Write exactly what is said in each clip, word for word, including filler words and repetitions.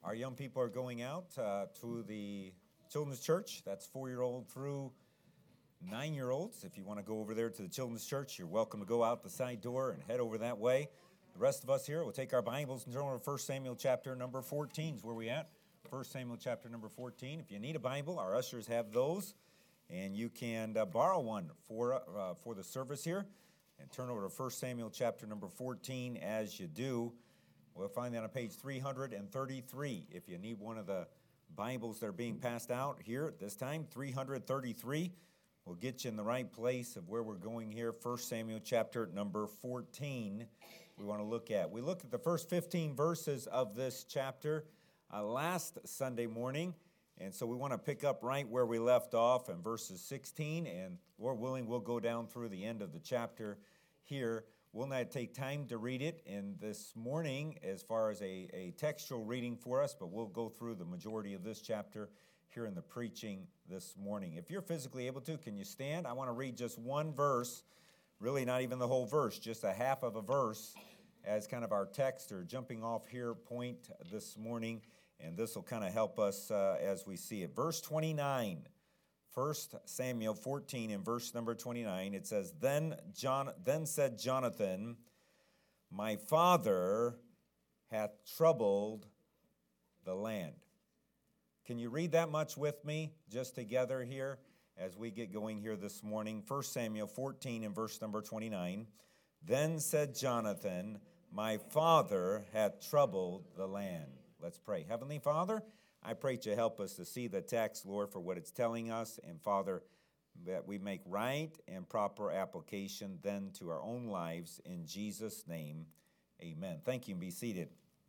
Our young people are going out uh, to the children's church. That's four-year-old through nine-year-olds. If you want to go over there to the children's church, you're welcome to go out the side door and head over that way. The rest of us here will take our Bibles and turn over to First Samuel chapter number fourteen is where we at. First Samuel chapter number fourteen. If you need a Bible, our ushers have those, and you can uh, borrow one for uh, for the service here. And turn over to First Samuel chapter number fourteen as you do. We'll find that on page three hundred thirty-three. If you need one of the Bibles that are being passed out here at this time, three hundred thirty-three will get you in the right place of where we're going here. First Samuel chapter number fourteen we want to look at. We looked at the first fifteen verses of this chapter uh, last Sunday morning, and so we want to pick up right where we left off in verses sixteen, and Lord willing, we'll go down through the end of the chapter here. We'll not take time to read it in this morning as far as a, a textual reading for us, but we'll go through the majority of this chapter here in the preaching this morning. If you're physically able to, can you stand? I want to read just one verse, really not even the whole verse, just a half of a verse as kind of our text or jumping off here point this morning, and this will kind of help us uh, as we see it. Verse twenty-nine. First Samuel fourteen in verse number twenty-nine, it says, Then John, then said Jonathan, My father hath troubled the land. Can you read that much with me just together here as we get going here this morning? First Samuel fourteen in verse number twenty-nine, Then said Jonathan, My father hath troubled the land. Let's pray. Heavenly Father, I pray that you help us to see the text, Lord, for what it's telling us, and Father, that we make right and proper application then to our own lives. In Jesus' name, amen. Thank you, and be seated.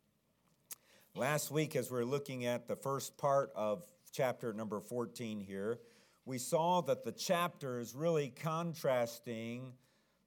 Last week, as we were looking at the first part of chapter number fourteen here, we saw that the chapter is really contrasting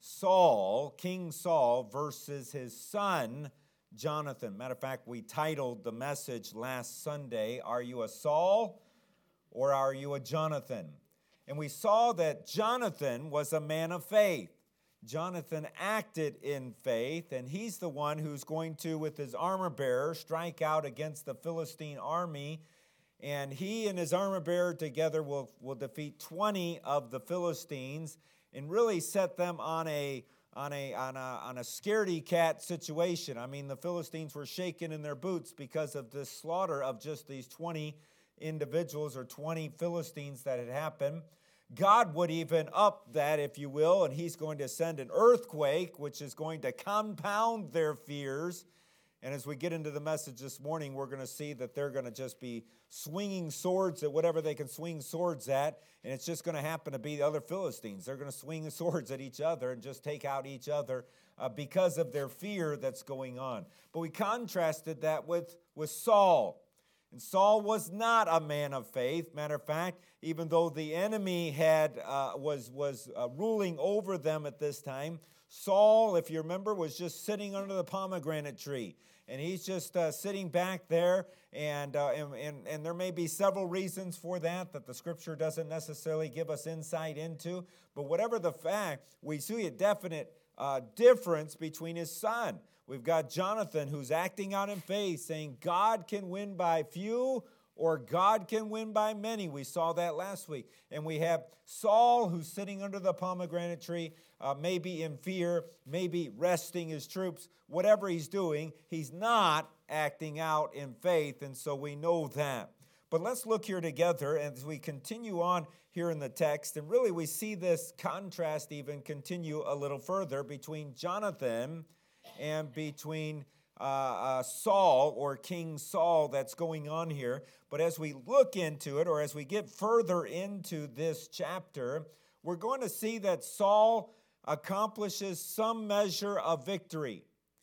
Saul, King Saul, versus his son, Jonathan. Matter of fact, we titled the message last Sunday, Are you a Saul or are you a Jonathan? And we saw that Jonathan was a man of faith. Jonathan acted in faith, and he's the one who's going to, with his armor bearer, strike out against the Philistine army. And he and his armor bearer together will, will defeat twenty of the Philistines and really set them on a On a, on a on a scaredy cat situation. I mean, the Philistines were shaken in their boots because of this slaughter of just these twenty individuals or twenty Philistines that had happened. God would even up that, if you will, and he's going to send an earthquake, which is going to compound their fears. And as we get into the message this morning, we're going to see that they're going to just be swinging swords at whatever they can swing swords at, and it's just going to happen to be the other Philistines. They're going to swing the swords at each other and just take out each other uh, because of their fear that's going on. But we contrasted that with, with Saul. And Saul was not a man of faith. Matter of fact, even though the enemy had uh, was, was uh, ruling over them at this time, Saul, if you remember, was just sitting under the pomegranate tree. And he's just uh, sitting back there, and, uh, and, and, and there may be several reasons for that that the Scripture doesn't necessarily give us insight into. But whatever the fact, we see a definite uh, difference between his son. We've got Jonathan, who's acting out in faith, saying God can win by few or God can win by many. We saw that last week. And we have Saul, who's sitting under the pomegranate tree, uh, maybe in fear, maybe resting his troops. Whatever he's doing, he's not acting out in faith, and so we know that. But let's look here together as we continue on here in the text, and really we see this contrast even continue a little further between Jonathan and between Uh, uh, Saul or King Saul that's going on here. But as we look into it, or as we get further into this chapter, we're going to see that Saul accomplishes some measure of victory.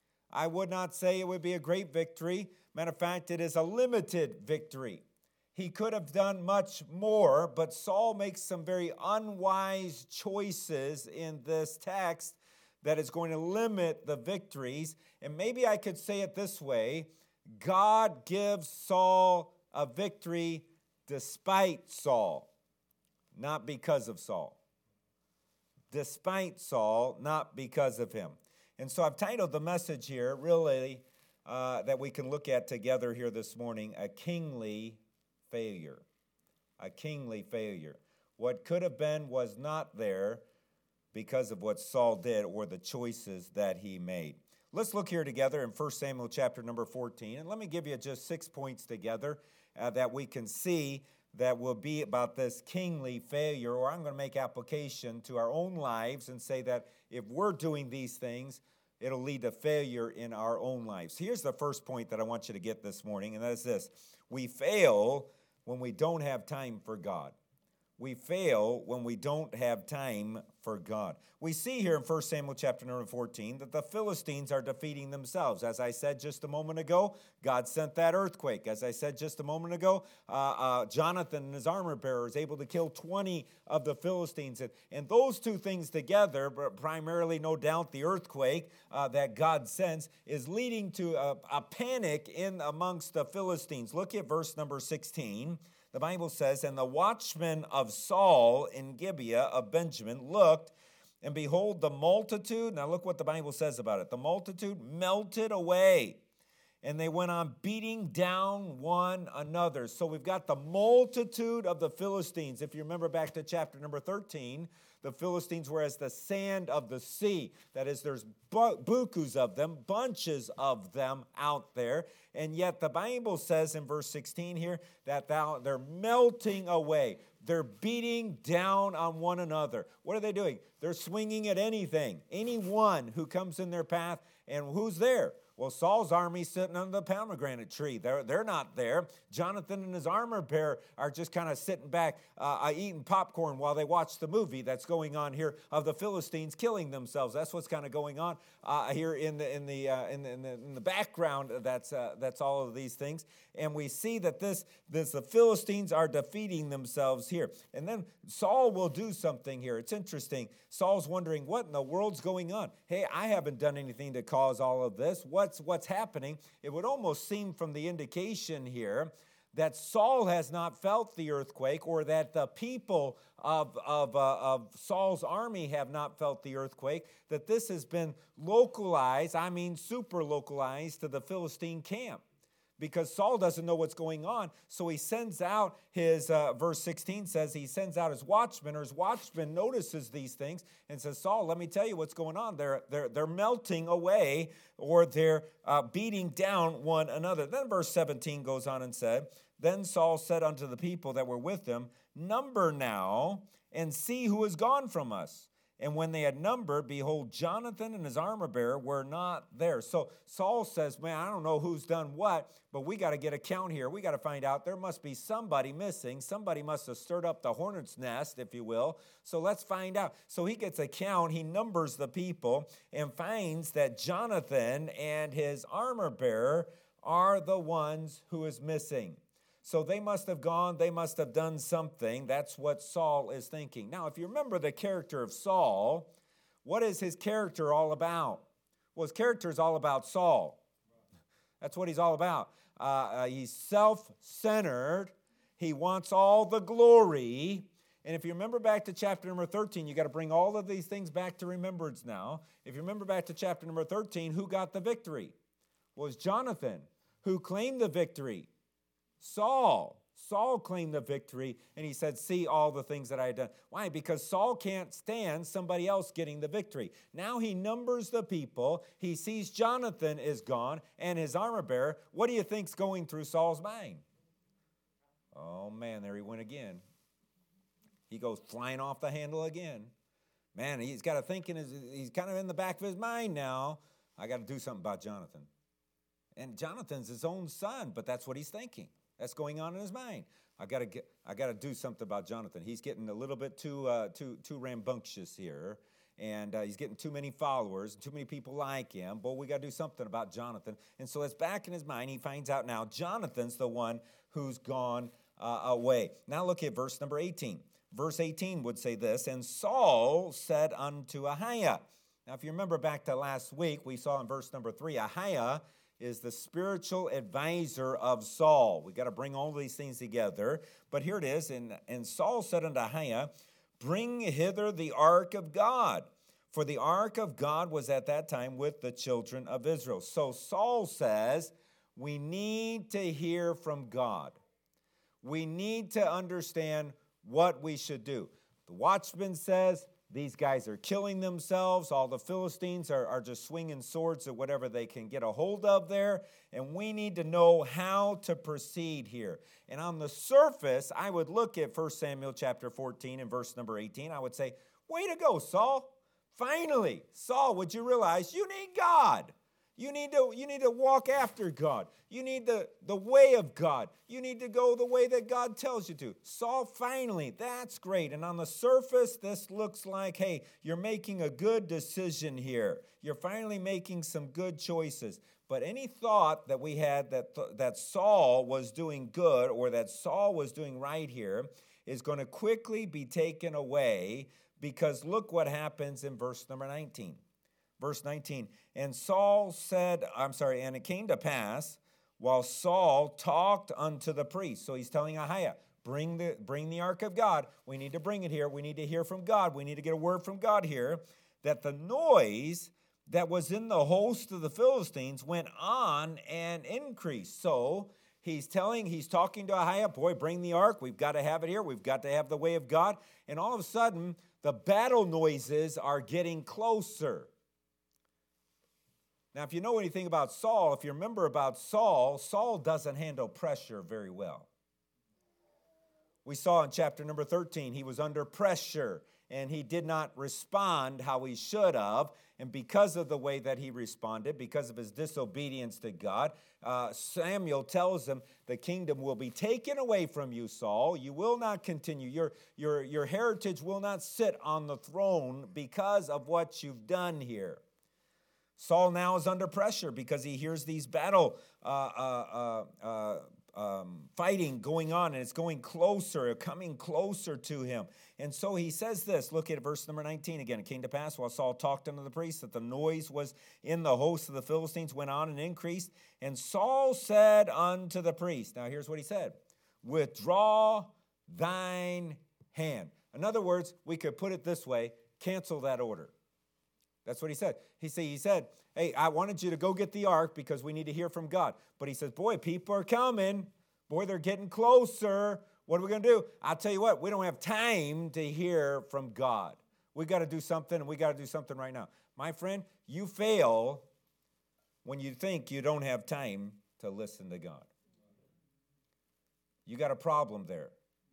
I would not say it would be a great victory. Matter of fact, it is a limited victory. He could have done much more, but Saul makes some very unwise choices in this text that is going to limit the victories. And maybe I could say it this way: God gives Saul a victory despite Saul, not because of Saul. Despite Saul, not because of him. And so I've titled the message here, really, uh, that we can look at together here this morning, a kingly failure. A kingly failure. What could have been was not there because of what Saul did or the choices that he made. Let's look here together in First Samuel chapter number fourteen, and let me give you just six points together uh, that we can see that will be about this kingly failure, or I'm going to make application to our own lives and say that if we're doing these things, it'll lead to failure in our own lives. Here's the first point that I want you to get this morning, and that is this. We fail when we don't have time for God. We fail when we don't have time for God. We see here in First Samuel chapter number fourteen that the Philistines are defeating themselves. As I said just a moment ago, God sent that earthquake. As I said just a moment ago, uh, uh, Jonathan and his armor bearer is able to kill twenty of the Philistines. And, and those two things together, but primarily no doubt the earthquake uh, that God sends, is leading to a, a panic in amongst the Philistines. Look at verse number sixteen. The Bible says, and the watchmen of Saul in Gibeah of Benjamin looked, and behold, the multitude, now look what the Bible says about it, the multitude melted away, and they went on beating down one another. So we've got the multitude of the Philistines. If you remember back to chapter number thirteen, the Philistines were as the sand of the sea. That is, there's bukus of them, bunches of them out there. And yet the Bible says in verse sixteen here that they're melting away. They're beating down on one another. What are they doing? They're swinging at anything, anyone who comes in their path. And who's there? Well, Saul's army's sitting under the pomegranate tree. They're, they're not there. Jonathan and his armor bearer are just kind of sitting back, uh, eating popcorn while they watch the movie that's going on here of the Philistines killing themselves. That's what's kind of going on uh, here in the in the, uh, in the in the in the background. That's uh, that's all of these things, and we see that this this the Philistines are defeating themselves here. And then Saul will do something here. It's interesting. Saul's wondering, what in the world's going on? Hey, I haven't done anything to cause all of this. What's what's happening? It would almost seem from the indication here that Saul has not felt the earthquake, or that the people of, of, uh, of Saul's army have not felt the earthquake, that this has been localized, I mean super localized, to the Philistine camp. Because Saul doesn't know what's going on, so he sends out his, uh, verse sixteen says, he sends out his watchman, or his watchman notices these things and says, Saul, let me tell you what's going on. They're, they're, they're melting away, or they're uh, beating down one another. Then verse seventeen goes on and said, then Saul said unto the people that were with him, number now, and see who is gone from us. And when they had numbered, behold, Jonathan and his armor bearer were not there. So Saul says, man, I don't know who's done what, but we got to get a count here. We got to find out. There must be somebody missing. Somebody must have stirred up the hornet's nest, if you will. So let's find out. So he gets a count. He numbers the people and finds that Jonathan and his armor bearer are the ones who is missing. So they must have gone, they must have done something. That's what Saul is thinking. Now, if you remember the character of Saul, what is his character all about? Well, his character is all about Saul. That's what he's all about. Uh, uh, he's self-centered. He wants all the glory. And if you remember back to chapter number thirteen, you got to bring all of these things back to remembrance now. If you remember back to chapter number thirteen, who got the victory? Well, it was Jonathan. Who claimed the victory? Saul. Saul claimed the victory, and he said, see all the things that I had done. Why? Because Saul can't stand somebody else getting the victory. Now he numbers the people. He sees Jonathan is gone and his armor bearer. What do you think's going through Saul's mind? Oh, man, there he went again. He goes flying off the handle again. Man, he's got to think in his, he's kind of in the back of his mind now, I got to do something about Jonathan. And Jonathan's his own son, but that's what he's thinking. That's going on in his mind. I got to get. I got to do something about Jonathan. He's getting a little bit too, uh, too, too rambunctious here, and uh, he's getting too many followers, too many people like him. Boy, we got to do something about Jonathan. And so it's back in his mind. He finds out now Jonathan's the one who's gone uh, away. Now look at verse number eighteen. Verse eighteen would say this: and Saul said unto Ahiah. Now, if you remember back to last week, we saw in verse number three, Ahiah is the spiritual advisor of Saul. We got to bring all these things together. But here it is. And, and Saul said unto Ahiah, bring hither the ark of God. For the ark of God was at that time with the children of Israel. So Saul says, we need to hear from God. We need to understand what we should do. The watchman says, these guys are killing themselves. All the Philistines are, are just swinging swords at whatever they can get a hold of there. And we need to know how to proceed here. And on the surface, I would look at First Samuel chapter fourteen and verse number eighteen. I would say, way to go, Saul. Finally, Saul, would you realize you need God? You need to, you need to walk after God. You need the, the way of God. You need to go the way that God tells you to. Saul, finally, that's great. And on the surface, this looks like, hey, you're making a good decision here. You're finally making some good choices. But any thought that we had that, that Saul was doing good or that Saul was doing right here is going to quickly be taken away, because look what happens in verse number nineteen. Verse nineteen, and Saul said, I'm sorry, and it came to pass, while Saul talked unto the priest. So he's telling Ahiah, bring the, bring the ark of God. We need to bring it here. We need to hear from God. We need to get a word from God here. That the noise that was in the host of the Philistines went on and increased. So he's telling, he's talking to Ahiah, boy, bring the ark. We've got to have it here. We've got to have the way of God. And all of a sudden, the battle noises are getting closer. Now, if you know anything about Saul, if you remember about Saul, Saul doesn't handle pressure very well. We saw in chapter number thirteen, he was under pressure, and he did not respond how he should have. And because of the way that he responded, because of his disobedience to God, uh, Samuel tells him, the kingdom will be taken away from you, Saul. You will not continue. Your, your, your heritage will not sit on the throne because of what you've done here. Saul now is under pressure because he hears these battle uh, uh, uh, uh, um, fighting going on, and it's going closer, coming closer to him. And so he says this, look at verse number nineteen again. It came to pass while Saul talked unto the priest that the noise was in the host of the Philistines went on and increased. And Saul said unto the priest, now here's what he said, withdraw thine hand. In other words, we could put it this way, cancel that order. That's what he said. He said, he said, hey, I wanted you to go get the ark because we need to hear from God. But he says, boy, people are coming. Boy, they're getting closer. What are we going to do? I'll tell you what, we don't have time to hear from God. We got to do something, and we got to do something right now. My friend, you fail when you think you don't have time to listen to God. You got a problem there.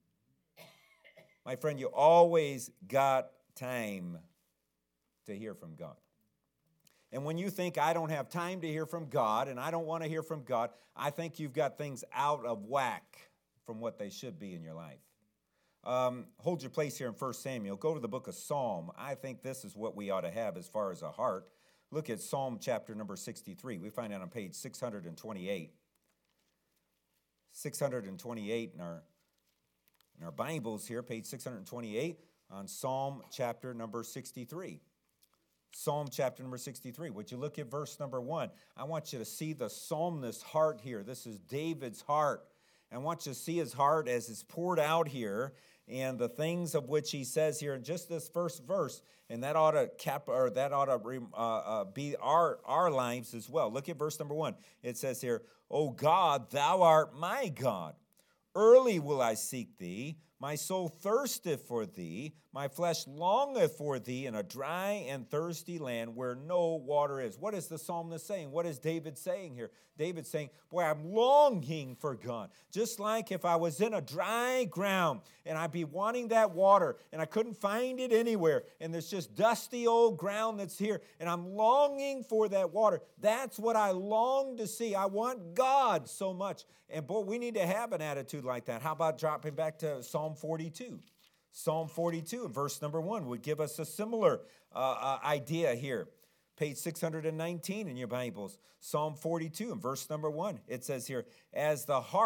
My friend, you always got time to hear from God. And when you think, I don't have time to hear from God and I don't want to hear from God, I think you've got things out of whack from what they should be in your life. Um, hold your place here in First Samuel. Go to the book of Psalm. I think this is what we ought to have as far as a heart. Look at Psalm chapter number sixty-three. We find that on page six hundred twenty-eight. six hundred twenty-eight in our, in our Bibles here, page six hundred twenty-eight, on Psalm chapter number sixty-three. Psalm chapter number sixty-three. Would you look at verse number one? I want you to see the psalmist's heart here. This is David's heart. I want you to see his heart as it's poured out here and the things of which he says here in just this first verse. And that ought to cap or that ought to uh, uh, be our, our lives as well. Look at verse number one. It says here, O God, thou art my God. Early will I seek thee. My soul thirsteth for thee. My flesh longeth for thee in a dry and thirsty land where no water is. What is the psalmist saying? What is David saying here? David's saying, boy, I'm longing for God. Just like if I was in a dry ground and I'd be wanting that water and I couldn't find it anywhere and there's just dusty old ground that's here and I'm longing for that water. That's what I long to see. I want God so much. And boy, we need to have an attitude like that. How about dropping back to Psalm forty-two? Psalm forty-two, verse number one, would give us a similar uh, uh, idea here. Page six hundred nineteen in your Bibles, Psalm forty-two, and verse number one, it says here, as the hart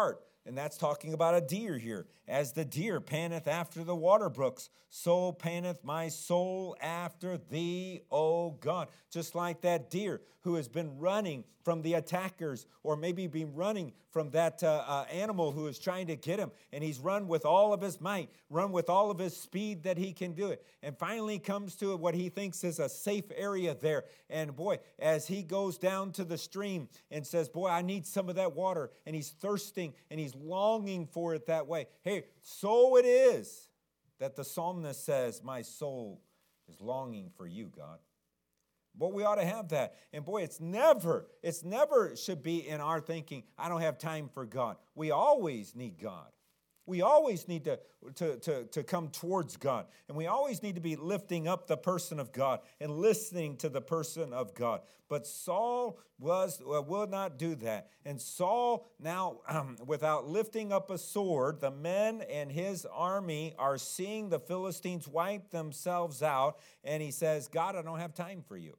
And that's talking about a deer here. As the deer panteth after the water brooks, so panteth my soul after thee, O God. Just like that deer who has been running from the attackers, or maybe been running from that uh, uh, animal who is trying to get him. And he's run with all of his might, run with all of his speed that he can do it. And finally comes to what he thinks is a safe area there. And boy, as he goes down to the stream and says, boy, I need some of that water. And he's thirsting and he's longing for it that way. Hey, so it is that the psalmist says, my soul is longing for you, God. But we ought to have that. And boy, it's never, it's never should be in our thinking, I don't have time for God. We always need God. We always need to, to, to, to come towards God. And we always need to be lifting up the person of God and listening to the person of God. But Saul was uh, will not do that. And Saul now, um, without lifting up a sword, the men and his army are seeing the Philistines wipe themselves out. And he says, God, I don't have time for you.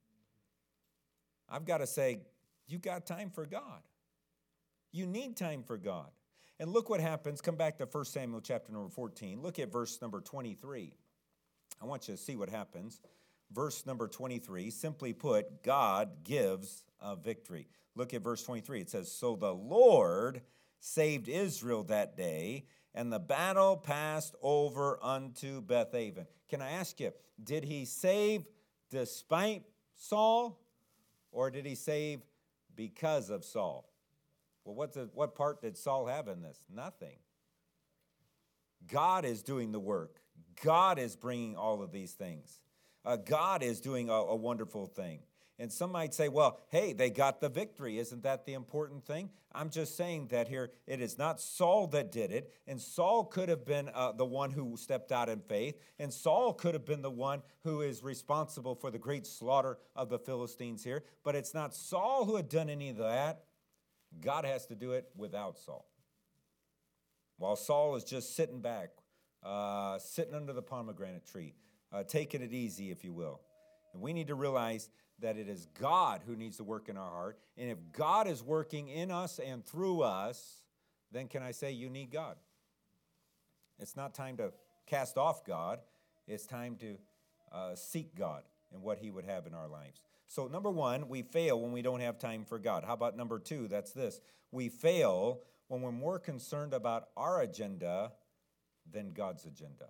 I've got to say, you got time for God. You need time for God. And look what happens. Come back to First Samuel chapter number fourteen. Look at verse number twenty-three. I want you to see what happens. Verse number twenty-three, simply put, God gives a victory. Look at verse twenty-three. It says, so the Lord saved Israel that day, and the battle passed over unto Bethaven. Can I ask you, did he save despite Saul? Or did he save because of Saul? Well, what, the, what part did Saul have in this? Nothing. God is doing the work. God is bringing all of these things. Uh, God is doing a, a wonderful thing. And some might say, well, hey, they got the victory. Isn't that the important thing? I'm just saying that here, it is not Saul that did it. And Saul could have been uh, the one who stepped out in faith. And Saul could have been the one who is responsible for the great slaughter of the Philistines here. But it's not Saul who had done any of that. God has to do it without Saul. While Saul is just sitting back, uh, sitting under the pomegranate tree, uh, taking it easy, if you will. And we need to realize that it is God who needs to work in our heart. And if God is working in us and through us, then can I say you need God? It's not time to cast off God. It's time to uh, seek God and what he would have in our lives. So number one, we fail when we don't have time for God. How about number two? That's this. We fail when we're more concerned about our agenda than God's agenda.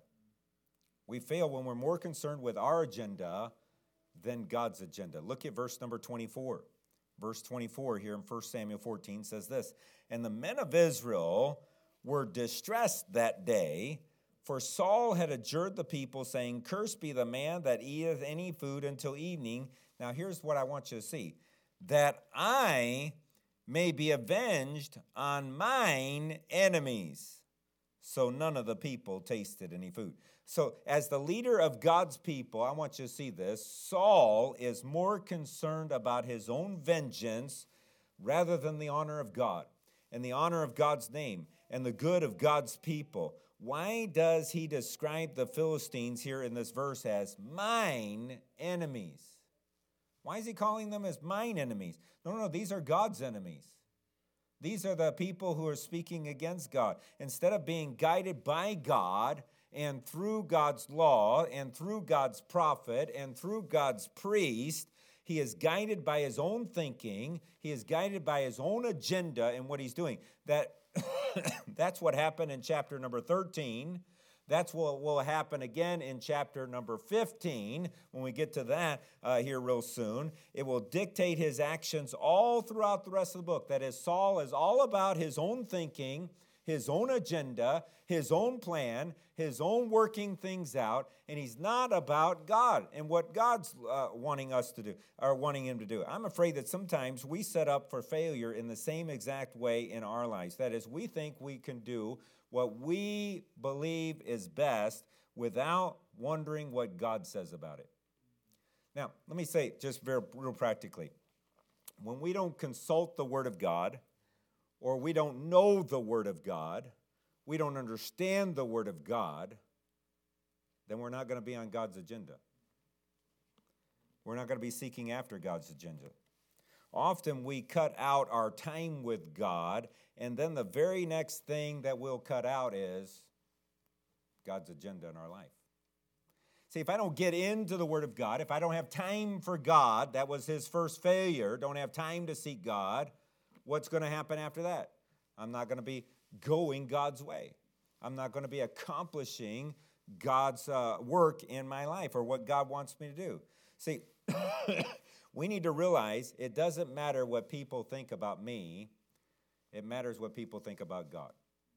We fail when we're more concerned with our agenda than God's agenda. Look at verse number twenty-four. Verse twenty-four here in First Samuel fourteen says this, and the men of Israel were distressed that day, for Saul had adjured the people, saying, cursed be the man that eateth any food until evening. Now here's what I want you to see, that I may be avenged on mine enemies. So none of the people tasted any food. So as the leader of God's people, I want you to see this. Saul is more concerned about his own vengeance rather than the honor of God and the honor of God's name and the good of God's people. Why does he describe the Philistines here in this verse as mine enemies? Why is he calling them as mine enemies? No, no, no, these are God's enemies. These are the people who are speaking against God. Instead of being guided by God and through God's law and through God's prophet and through God's priest, he is guided by his own thinking. He is guided by his own agenda and what he's doing. That, that's what happened in chapter number thirteen. That's what will happen again in chapter number fifteen. When we get to that uh, here real soon, it will dictate his actions all throughout the rest of the book. That is, Saul is all about his own thinking, his own agenda, his own plan, his own working things out, and he's not about God and what God's uh, wanting us to do, or wanting him to do. I'm afraid that sometimes we set up for failure in the same exact way in our lives. That is, we think we can do what we believe is best without wondering what God says about it. Now, let me say just very real practically, when we don't consult the Word of God, or we don't know the Word of God, we don't understand the Word of God, then we're not going to be on God's agenda. We're not going to be seeking after God's agenda. Often we cut out our time with God, and then the very next thing that we'll cut out is God's agenda in our life. See, if I don't get into the Word of God, if I don't have time for God, that was his first failure, don't have time to seek God, what's going to happen after that? I'm not going to be going God's way. I'm not going to be accomplishing God's uh, work in my life or what God wants me to do. See, we need to realize it doesn't matter what people think about me. It matters what people think about God.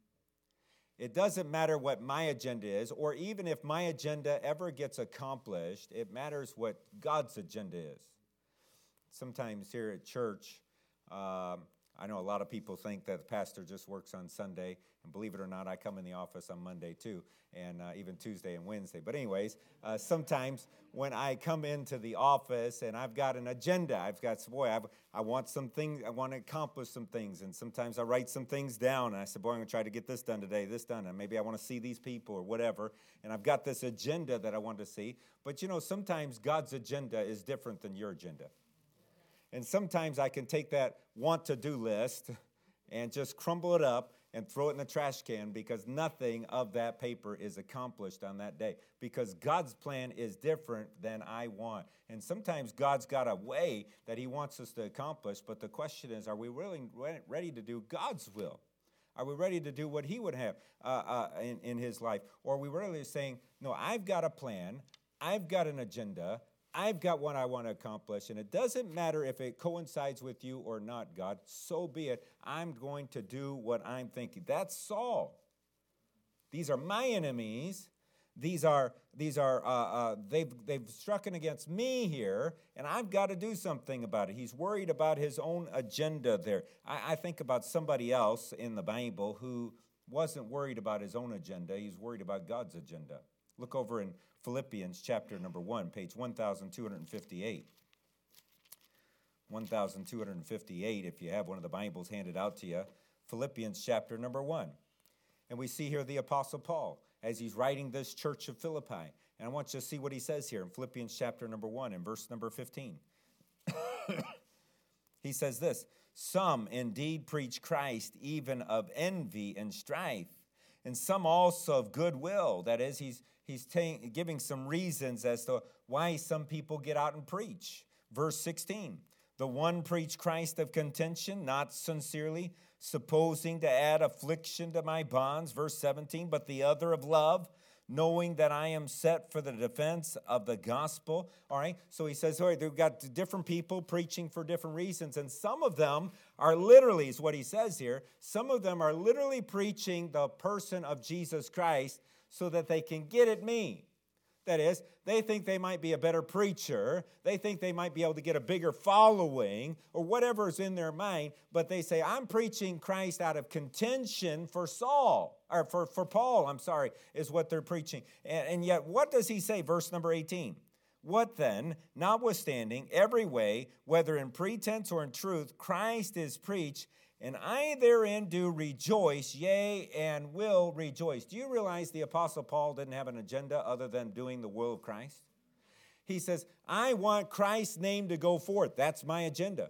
It doesn't matter what my agenda is, or even if my agenda ever gets accomplished, it matters what God's agenda is. Sometimes here at church, um, I know a lot of people think that the pastor just works on Sunday, and believe it or not, I come in the office on Monday too, and uh, even Tuesday and Wednesday. But anyways, uh, sometimes when I come into the office and I've got an agenda, I've got, boy, I've, I want some things, I want to accomplish some things, and sometimes I write some things down, and I said, boy, I'm going to try to get this done today, this done, and maybe I want to see these people or whatever, and I've got this agenda that I want to see. But you know, sometimes God's agenda is different than your agenda. And sometimes I can take that want-to-do list and just crumble it up and throw it in the trash can because nothing of that paper is accomplished on that day because God's plan is different than I want. And sometimes God's got a way that he wants us to accomplish, but the question is, are we really ready to do God's will? Are we ready to do what he would have uh, uh, in, in his life? Or are we really saying, no, I've got a plan, I've got an agenda, I've got what I want to accomplish, and it doesn't matter if it coincides with you or not, God. So be it. I'm going to do what I'm thinking. That's Saul. These are my enemies. These are these are uh, uh, they've they've struck against me here, and I've got to do something about it. He's worried about his own agenda there. I, I think about somebody else in the Bible who wasn't worried about his own agenda. He's worried about God's agenda. Look over in Philippians chapter number one, page one thousand two hundred fifty-eight. one thousand two hundred fifty-eight, if you have one of the Bibles handed out to you. Philippians chapter number one. And we see here the Apostle Paul as he's writing this church of Philippi. And I want you to see what he says here in Philippians chapter number one and verse number fifteen. He says this, some indeed preach Christ even of envy and strife, and some also of goodwill. That is, he's He's t- giving some reasons as to why some people get out and preach. Verse sixteen, the one preach Christ of contention, not sincerely, supposing to add affliction to my bonds. Verse seventeen, but the other of love, knowing that I am set for the defense of the gospel. All right, so he says, all right, they've got different people preaching for different reasons, and some of them are literally, is what he says here, some of them are literally preaching the person of Jesus Christ so that they can get at me. That is, they think they might be a better preacher. They think they might be able to get a bigger following or whatever is in their mind. But they say, I'm preaching Christ out of contention for Saul, or for, for Paul, I'm sorry, is what they're preaching. And, and yet, what does he say? Verse number eighteen. What then, notwithstanding every way, whether in pretense or in truth, Christ is preached, and I therein do rejoice, yea, and will rejoice. Do you realize the Apostle Paul didn't have an agenda other than doing the will of Christ? He says, I want Christ's name to go forth. That's my agenda.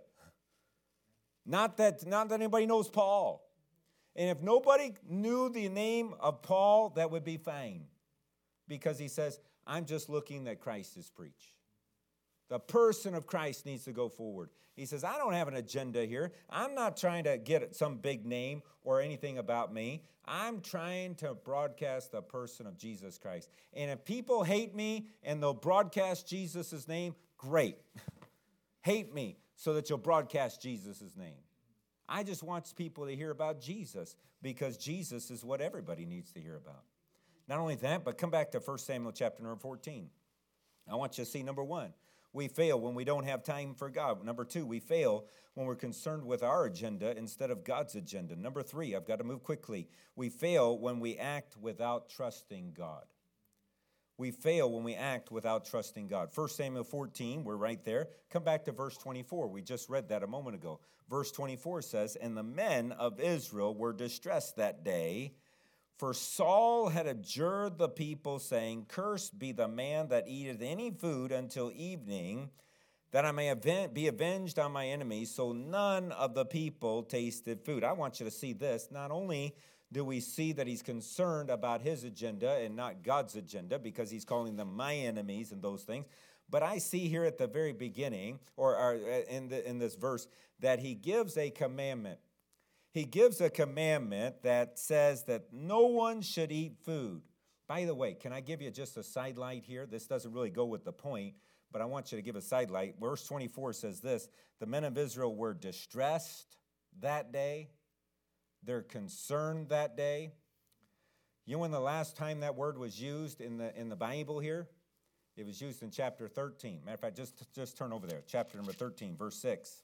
Not that, not that anybody knows Paul. And if nobody knew the name of Paul, that would be fine. Because he says, I'm just looking that Christ is preached. The person of Christ needs to go forward. He says, I don't have an agenda here. I'm not trying to get some big name or anything about me. I'm trying to broadcast the person of Jesus Christ. And if people hate me and they'll broadcast Jesus' name, great. Hate me so that you'll broadcast Jesus' name. I just want people to hear about Jesus because Jesus is what everybody needs to hear about. Not only that, but come back to First Samuel chapter number fourteen. I want you to see, number one, we fail when we don't have time for God. Number two, we fail when we're concerned with our agenda instead of God's agenda. Number three, I've got to move quickly. We fail when we act without trusting God. We fail when we act without trusting God. First Samuel fourteen, we're right there. Come back to verse twenty-four. We just read that a moment ago. Verse twenty-four says, and the men of Israel were distressed that day, for Saul had adjured the people, saying, cursed be the man that eateth any food until evening. that I may aven- be avenged on my enemies. So none of the people tasted food. I want you to see this. Not only do we see that he's concerned about his agenda and not God's agenda, because he's calling them my enemies and those things, but I see here at the very beginning, or, or in, the, in this verse, that he gives a commandment. He gives a commandment that says that no one should eat food. By the way, can I give you just a sidelight here? This doesn't really go with the point, but I want you to give a sidelight. Verse twenty-four says this: the men of Israel were distressed that day. They're concerned that day. You know when the last time that word was used in the in the Bible here? It was used in chapter thirteen. Matter of fact, just, just turn over there. Chapter number thirteen, verse six.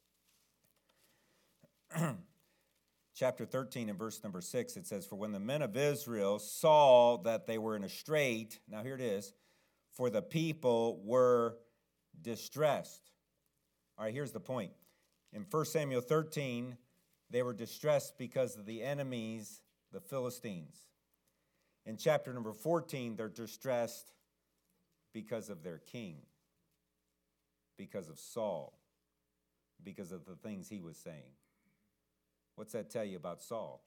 Chapter thirteen and verse number six, it says, for when the men of Israel saw that they were in a strait, now here it is, for the people were distressed. All right, here's the point. In First Samuel thirteen, they were distressed because of the enemies, the Philistines. In chapter number fourteen, they're distressed because of their king, because of Saul, because of the things he was saying. What's that tell you about Saul?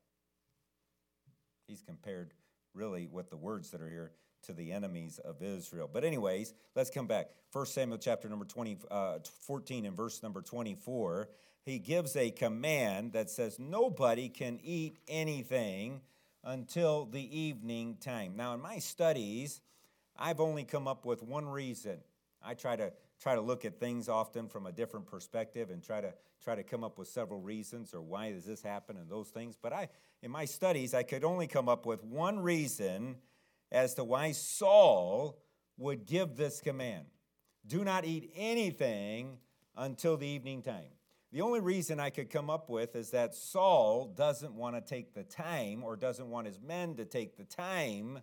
He's compared, really, with the words that are here, to the enemies of Israel. But anyways, let's come back. First Samuel chapter number twenty, uh, fourteen and verse number twenty-four. He gives a command that says nobody can eat anything until the evening time. Now, in my studies, I've only come up with one reason. I try to try to look at things often from a different perspective and try to try to come up with several reasons or why does this happen and those things. But I, in my studies, I could only come up with one reason as to why Saul would give this command. Do not eat anything until the evening time. The only reason I could come up with is that Saul doesn't want to take the time or doesn't want his men to take the time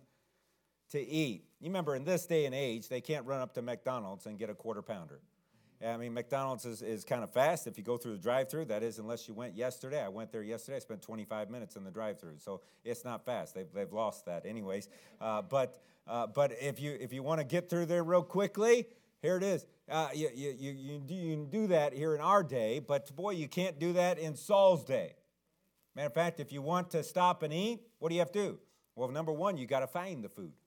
to eat. You remember, in this day and age, they can't run up to McDonald's and get a quarter pounder. I mean, McDonald's is, is kind of fast if you go through the drive-thru. That is, unless you went yesterday. I went there yesterday. I spent twenty-five minutes in the drive-thru, so it's not fast. They've, they've lost that anyways. Uh, but uh, but if you if you want to get through there real quickly, here it is. Uh, you, you, you, you, do, you can do that here in our day, but boy, you can't do that in Saul's day. Matter of fact, if you want to stop and eat, what do you have to do? Well, number one, you got to find the food.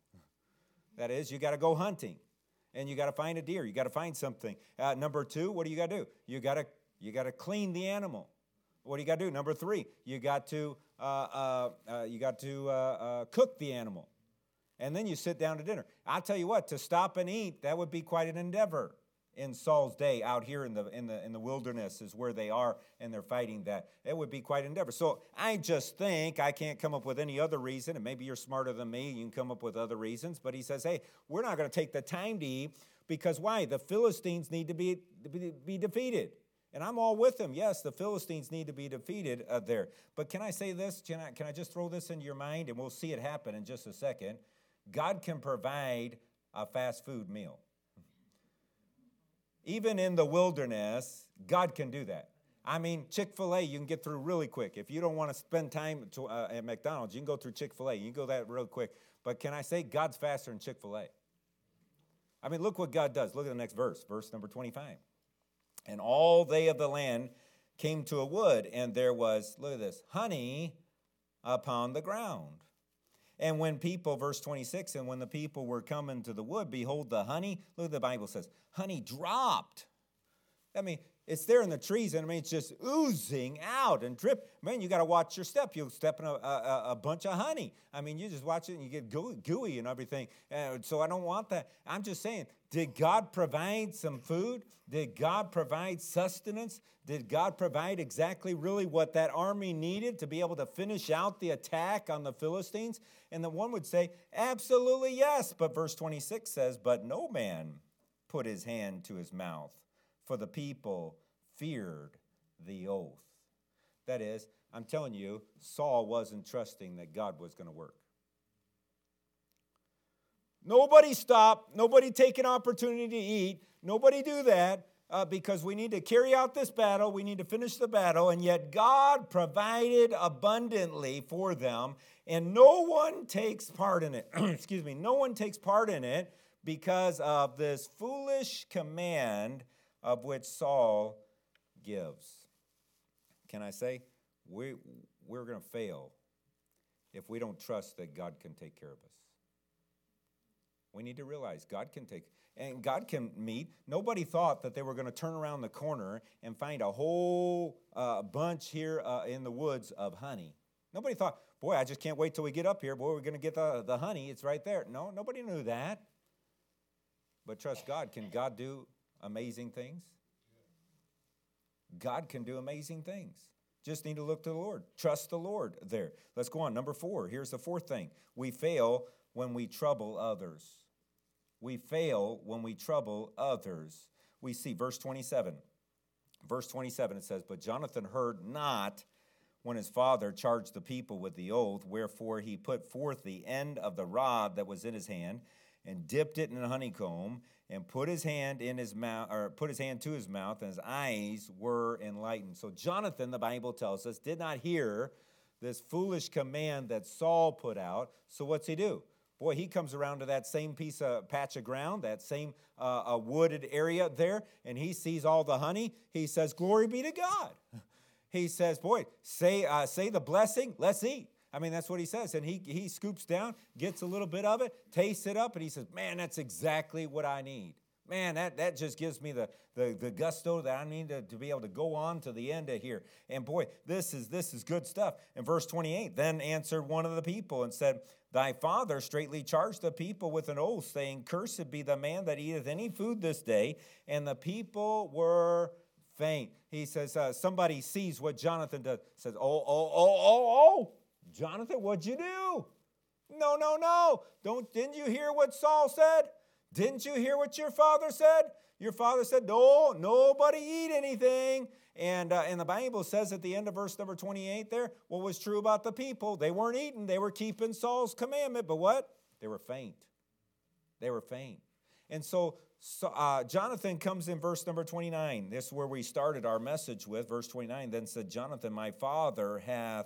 That is, you got to go hunting, and you got to find a deer. You got to find something. Uh, number two, what do you got to do? You got to you got to clean the animal. What do you got to do? Number three, you got to uh, uh, uh, you got to uh, uh, cook the animal, and then you sit down to dinner. I'll tell you what, to stop and eat, that would be quite an endeavor. In Saul's day, out here in the in the in the wilderness is where they are, and they're fighting that. It would be quite an endeavor. So I just think I can't come up with any other reason, and maybe you're smarter than me. You can come up with other reasons. But he says, hey, we're not going to take the time to eat because why? The Philistines need to be to be, be defeated, and I'm all with them. Yes, the Philistines need to be defeated uh, there. But can I say this? Can I can I just throw this into your mind, and we'll see it happen in just a second. God can provide a fast food meal. Even in the wilderness, God can do that. I mean, Chick-fil-A, you can get through really quick. If you don't want to spend time to, uh, at McDonald's, you can go through Chick-fil-A. You can go that real quick. But can I say God's faster than Chick-fil-A? I mean, look what God does. Look at the next verse, verse number twenty-five. And all they of the land came to a wood, and there was, look at this, honey upon the ground. And when people, verse twenty-six, and when the people were coming to the wood, behold, the honey, look what the Bible says, honey dropped. I mean, it's there in the trees, and I mean, it's just oozing out and drip. Man, you got to watch your step. You'll step in a, a, a bunch of honey. I mean, you just watch it, and you get gooey, gooey and everything. Uh, so I don't want that. I'm just saying, did God provide some food? Did God provide sustenance? Did God provide exactly really what that army needed to be able to finish out the attack on the Philistines? And the one would say, absolutely yes. But verse twenty-six says, but no man put his hand to his mouth, for the people feared the oath. That is, I'm telling you, Saul wasn't trusting that God was going to work. Nobody stop. Nobody take an opportunity to eat. Nobody do that uh, because we need to carry out this battle. We need to finish the battle. And yet God provided abundantly for them. And no one takes part in it. Excuse me. No one takes part in it because of this foolish command of which Saul gives. Can I say, we, we're going to fail if we don't trust that God can take care of us. We need to realize God can take, and God can meet. Nobody thought that they were going to turn around the corner and find a whole uh, bunch here uh, in the woods of honey. Nobody thought, boy, I just can't wait till we get up here. Boy, we're going to get the, the honey. It's right there. No, nobody knew that. But trust God. Can God do amazing things? God can do amazing things. Just need to look to the Lord. Trust the Lord there. Let's go on. Number four. Here's the fourth thing. We fail when we trouble others. We fail when we trouble others. We see verse twenty-seven. Verse twenty-seven, it says, "But Jonathan heard not when his father charged the people with the oath, wherefore he put forth the end of the rod that was in his hand, and dipped it in a honeycomb, and put his hand in his mouth, or put his hand to his mouth, and his eyes were enlightened." So Jonathan, the Bible tells us, did not hear this foolish command that Saul put out. So what's he do? Boy, he comes around to that same piece of patch of ground, that same uh, a wooded area there, and he sees all the honey. He says, "Glory be to God." He says, boy, say uh, say the blessing, let's eat. I mean, that's what he says. And he, he scoops down, gets a little bit of it, tastes it up, and he says, man, that's exactly what I need. Man, that, that just gives me the, the, the gusto that I need to, to be able to go on to the end of here. And boy, this is this is good stuff. In verse twenty-eight, then answered one of the people and said, "Thy father straitly charged the people with an oath, saying, Cursed be the man that eateth any food this day. And the people were faint." He says, uh, somebody sees what Jonathan does. Says, oh, oh, oh, oh, oh, Jonathan, what'd you do? No, no, no. Don't, didn't you hear what Saul said? Didn't you hear what your father said? Your father said, no, nobody eat anything. And, uh, and the Bible says at the end of verse number twenty-eight there, what was true about the people? They weren't eating. They were keeping Saul's commandment. But what? They were faint. They were faint. And so, so uh, Jonathan comes in verse number twenty-nine. This is where we started our message with. Verse twenty-nine, then said Jonathan, "My father hath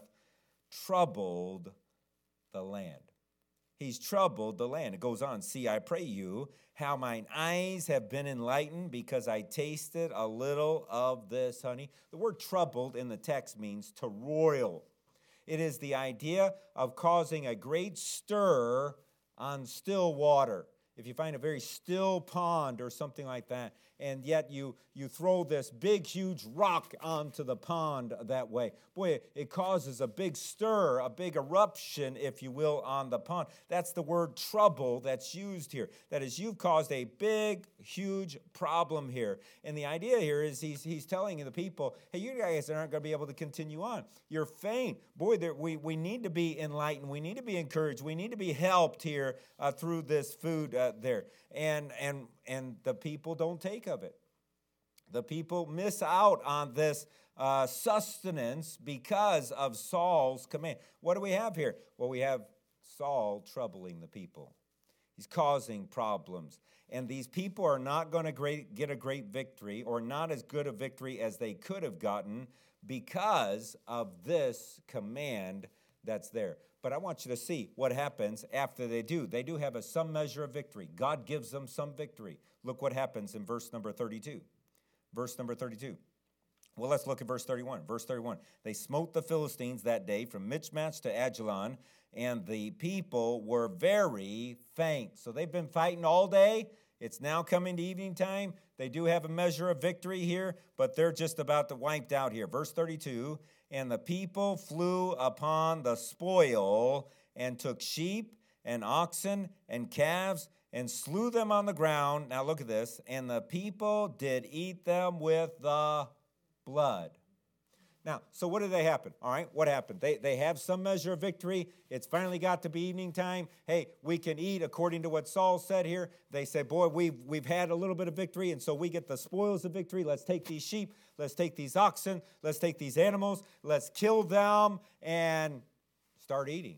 troubled the land." He's troubled the land. It goes on, "See, I pray you, how mine eyes have been enlightened, because I tasted a little of this honey." The word troubled in the text means to roil. It is the idea of causing a great stir on still water. If you find a very still pond or something like that, and yet you, you throw this big, huge rock onto the pond that way, boy, it causes a big stir, a big eruption, if you will, on the pond. That's the word trouble that's used here. That is, you've caused a big, huge problem here. And the idea here is he's, he's telling the people, hey, you guys aren't going to be able to continue on. You're faint. Boy, there, we, we need to be enlightened. We need to be encouraged. We need to be helped here uh, through this food uh, there. And, and, and the people don't take of it. The people miss out on this uh, sustenance because of Saul's command. What do we have here? Well, we have Saul troubling the people. He's causing problems. And these people are not going to get a great victory, or not as good a victory as they could have gotten, because of this command that's there. But I want you to see what happens after they do. They do have a some measure of victory. God gives them some victory. Look what happens in verse number thirty-two. Verse number thirty-two. Well, let's look at verse thirty-one. Verse thirty-one. They smote the Philistines that day from Michmash to Ajalon, and the people were very faint. So they've been fighting all day. It's now coming to evening time. They do have a measure of victory here, but they're just about to wiped out here. Verse thirty-two. And the people flew upon the spoil, and took sheep and oxen and calves, and slew them on the ground. Now look at this. And the people did eat them with the blood. Now, so what did they happen? All right, what happened? They, they have some measure of victory. It's finally got to be evening time. Hey, we can eat according to what Saul said here. They say, boy, we've, we've had a little bit of victory, and so we get the spoils of victory. Let's take these sheep. Let's take these oxen. Let's take these animals. Let's kill them and start eating.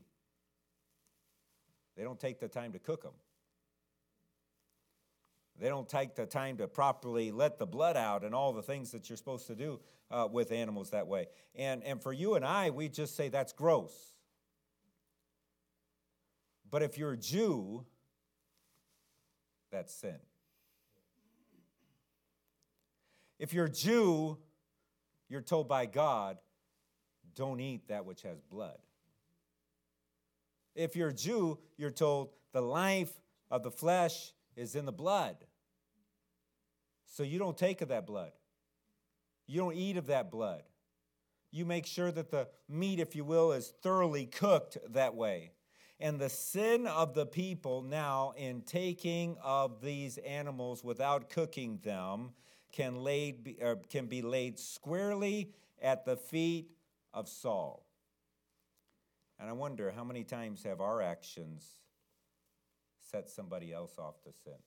They don't take the time to cook them. They don't take the time to properly let the blood out and all the things that you're supposed to do uh, with animals that way. And, and for you and I, we just say that's gross. But if you're a Jew, that's sin. If you're a Jew, you're told by God, don't eat that which has blood. If you're a Jew, you're told the life of the flesh is in the blood. So you don't take of that blood. You don't eat of that blood. You make sure that the meat, if you will, is thoroughly cooked that way. And the sin of the people now in taking of these animals without cooking them can, laid, uh, can be laid squarely at the feet of Saul. And I wonder how many times have our actions set somebody else off to sin?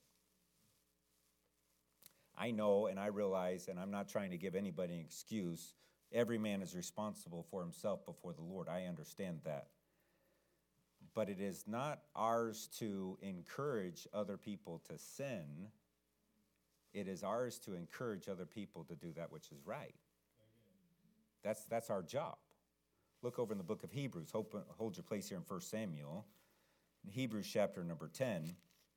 I know and I realize, and I'm not trying to give anybody an excuse, every man is responsible for himself before the Lord. I understand that. But it is not ours to encourage other people to sin. It is ours to encourage other people to do that which is right. That's, that's our job. Look over in the book of Hebrews. Hold, hold your place here in First Samuel. In Hebrews chapter number ten.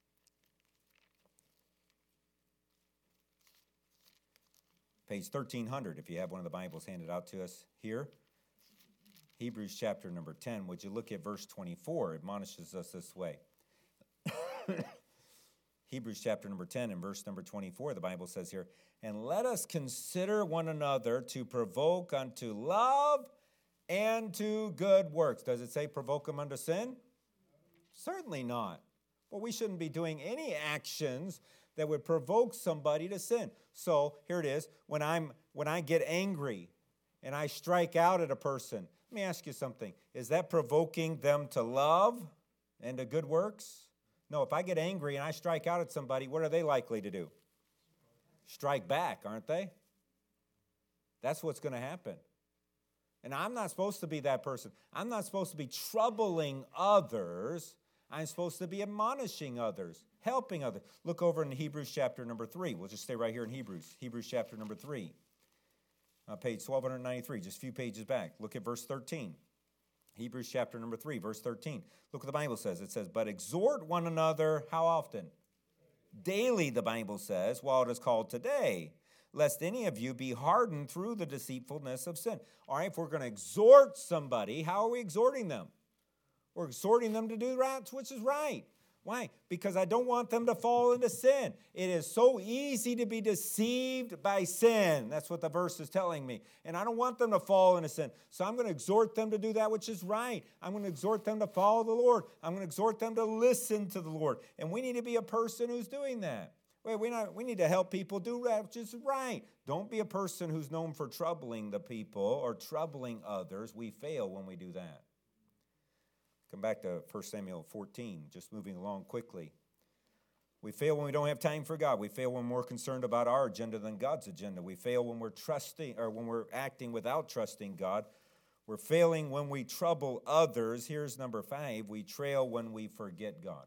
Page thirteen hundred, if you have one of the Bibles handed out to us here. Hebrews chapter number ten. Would you look at verse twenty-four? It admonishes us this way. Hebrews chapter number ten and verse number twenty-four, the Bible says here, and let us consider one another to provoke unto love and to good works. Does it say provoke them unto sin? Certainly not. Well, we shouldn't be doing any actions that would provoke somebody to sin. So here it is. When I'm when I get angry and I strike out at a person, let me ask you something. Is that provoking them to love and to good works? No, if I get angry and I strike out at somebody, what are they likely to do? Strike back, aren't they? That's what's going to happen. And I'm not supposed to be that person. I'm not supposed to be troubling others. I'm supposed to be admonishing others, helping others. Look over in Hebrews chapter number three. We'll just stay right here in Hebrews. Hebrews chapter number three. Uh, page twelve ninety-three, just a few pages back. Look at verse thirteen. Hebrews chapter number three, verse thirteen. Look what the Bible says. It says, but exhort one another, how often? Daily, the Bible says, while it is called today, lest any of you be hardened through the deceitfulness of sin. All right, if we're going to exhort somebody, how are we exhorting them? We're exhorting them to do that which is right. Why? Because I don't want them to fall into sin. It is so easy to be deceived by sin. That's what the verse is telling me. And I don't want them to fall into sin. So I'm going to exhort them to do that which is right. I'm going to exhort them to follow the Lord. I'm going to exhort them to listen to the Lord. And we need to be a person who's doing that. Wait, we not, we need to help people do that which is right. Don't be a person who's known for troubling the people or troubling others. We fail when we do that. Come back to First Samuel fourteen, just moving along quickly. We fail when we don't have time for God. We fail when we're concerned about our agenda than God's agenda. We fail when we're trusting or when we're acting without trusting God. We're failing when we trouble others. Here's number five. We trail when we forget God.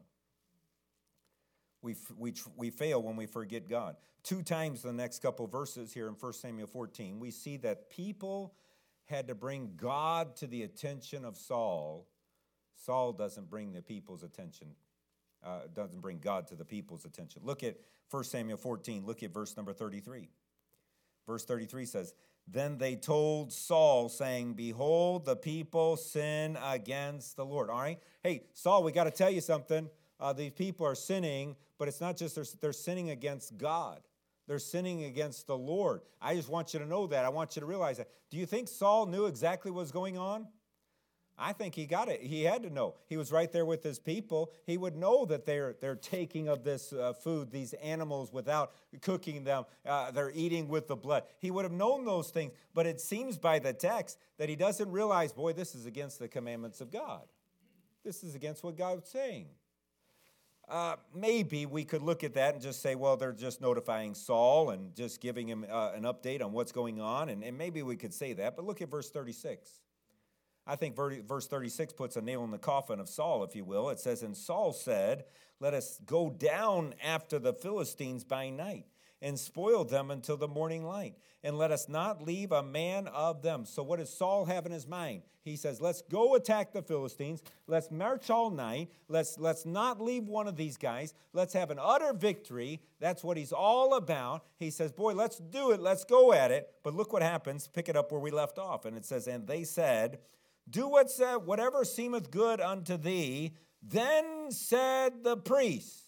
We, we, we fail when we forget God. Two times in the next couple verses here in First Samuel fourteen, we see that people had to bring God to the attention of Saul. Saul doesn't bring the people's attention, uh, doesn't bring God to the people's attention. Look at First Samuel fourteen. Look at verse number thirty-three. Verse thirty-three says, then they told Saul, saying, behold, the people sin against the Lord. All right? Hey, Saul, we got to tell you something. Uh, these people are sinning, but it's not just they're, they're sinning against God. They're sinning against the Lord. I just want you to know that. I want you to realize that. Do you think Saul knew exactly what was going on? I think he got it. He had to know. He was right there with his people. He would know that they're, they're taking of this uh, food, these animals, without cooking them. Uh, they're eating with the blood. He would have known those things. But it seems by the text that he doesn't realize, boy, this is against the commandments of God. This is against what God's saying. Uh, maybe we could look at that and just say, well, they're just notifying Saul and just giving him uh, an update on what's going on. And, and maybe we could say that. But look at verse thirty-six. I think verse thirty-six puts a nail in the coffin of Saul, if you will. It says, and Saul said, let us go down after the Philistines by night. and spoil them until the morning light. And let us not leave a man of them. So what does Saul have in his mind? He says, let's go attack the Philistines. Let's march all night. Let's, let's not leave one of these guys. Let's have an utter victory. That's what he's all about. He says, boy, let's do it. Let's go at it. But look what happens. Pick it up where we left off. And it says, and they said, do what said, whatever seemeth good unto thee. Then said the priest,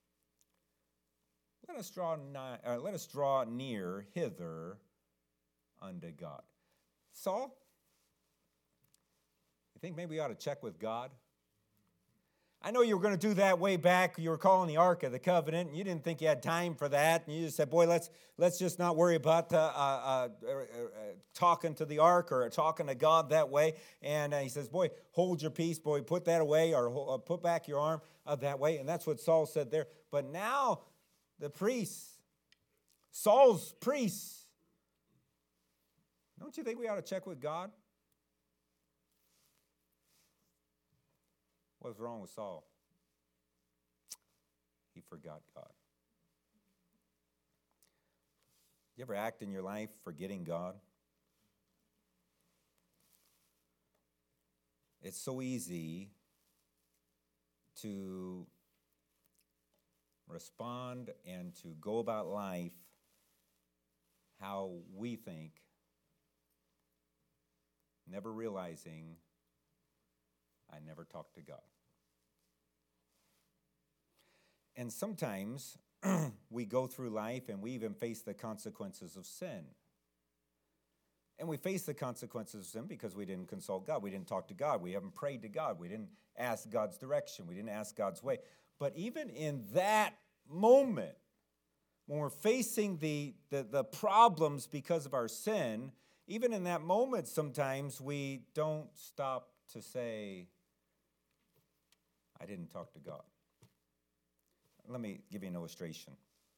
let us draw nigh, uh, let us draw near hither unto God. Saul, you think maybe we ought to check with God? I know you were going to do that way back. You were calling the Ark of the Covenant, and you didn't think you had time for that. And you just said, boy, let's let's just not worry about uh, uh, uh, uh, talking to the Ark or talking to God that way. And uh, he says, boy, hold your peace. Boy, put that away or uh, put back your arm uh, that way. And that's what Saul said there. But now the priests, Saul's priests, don't you think we ought to check with God? What's wrong with Saul? He forgot God. You ever act in your life forgetting God? It's so easy to respond and to go about life how we think, never realizing I never talked to God. And sometimes we go through life and we even face the consequences of sin. And we face the consequences of sin because we didn't consult God. We didn't talk to God. We haven't prayed to God. We didn't ask God's direction. We didn't ask God's way. But even in that moment, when we're facing the, the, the problems because of our sin, even in that moment, sometimes we don't stop to say, I didn't talk to God. Let me give you an illustration.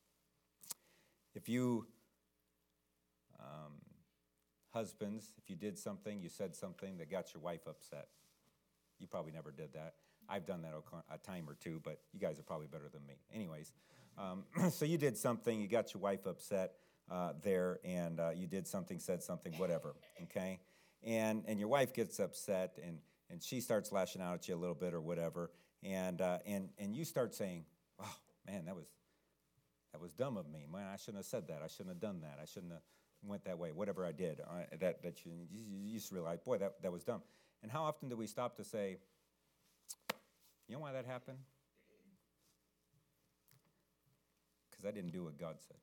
If you, um, husbands, if you did something, you said something that got your wife upset. You probably never did that. I've done that a time or two, but you guys are probably better than me. Anyways, um, so you did something, you got your wife upset uh, there, and uh, you did something, said something, whatever, okay? And and your wife gets upset, and, and she starts lashing out at you a little bit or whatever, and uh, and and you start saying, "Wow, man, that was that was dumb of me. Man, I shouldn't have said that. I shouldn't have done that. I shouldn't have went that way. Whatever I did, uh, that that you, you just realize, boy, that that was dumb." And how often do we stop to say, "You know why that happened? Because I didn't do what God said."